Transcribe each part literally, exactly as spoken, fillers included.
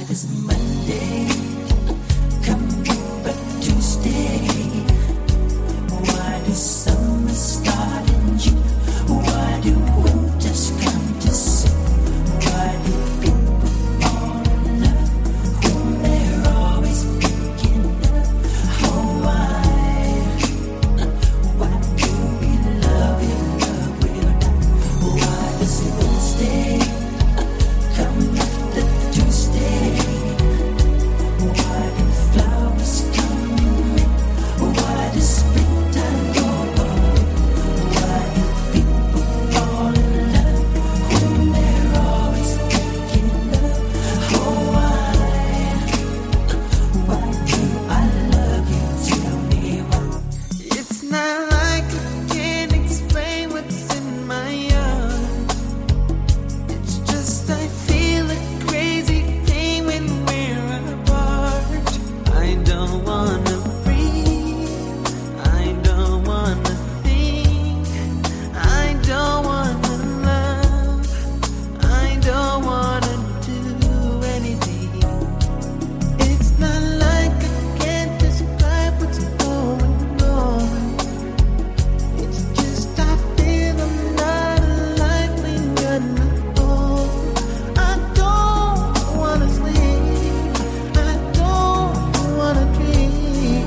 does Monday come but Tuesday? Why does summer start in June? Why do winters come to soon? Why do people fall in love when they're always picking up? Oh, why? Why do we love in love we'll die? Why does Wednesday come after Tuesday? Why do flowers come in May? Why does springtime go away? Why do people fall in love when they're always picking up? Oh, why? Why do I love you? Tell me why. It's not like I can't explain what's in my heart. It's just I feel a crazy pain when we're apart. I don't wanna breathe. I don't wanna think. I don't wanna love. I don't wanna do anything. It's not like I can't describe what's going on. It's just I feel I'm not alive when you're not home. I don't wanna sleep. I don't wanna dream.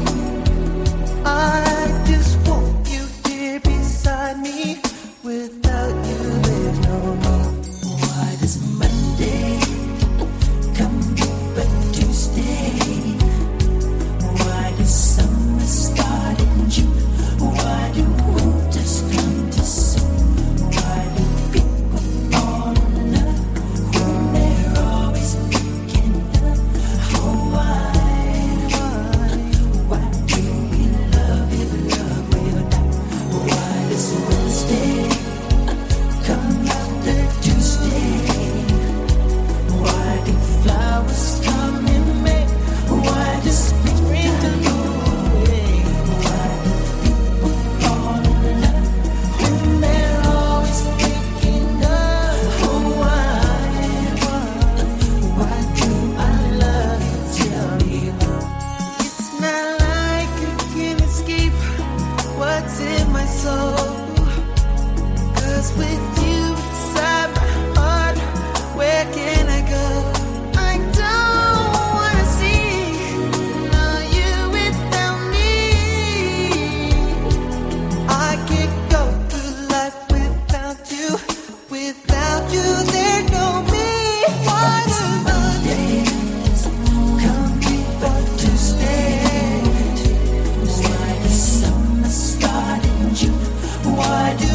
I just want you here beside me. Without you, there's no me. Why does Monday come but Tuesday? Why does summer start in June? Why do winters come too soon? Why do people fall in love when they're always picking up? Oh, why? Why do we love if love will die? Why does Wednesday come after Tuesday? Why do flowers come in May? Why does springtime go away? Why do people fall in love when they're always picking up? Oh, why? Why do I love you? Tell me why. It's not like I can escape what's in my soul. 'Cause with you inside my heart, where can I go? I don't wanna see no you without me. I can't go through life without you. Without you, there's no me. Why do Mondays come but Tuesday? Why does summer start in June? Why do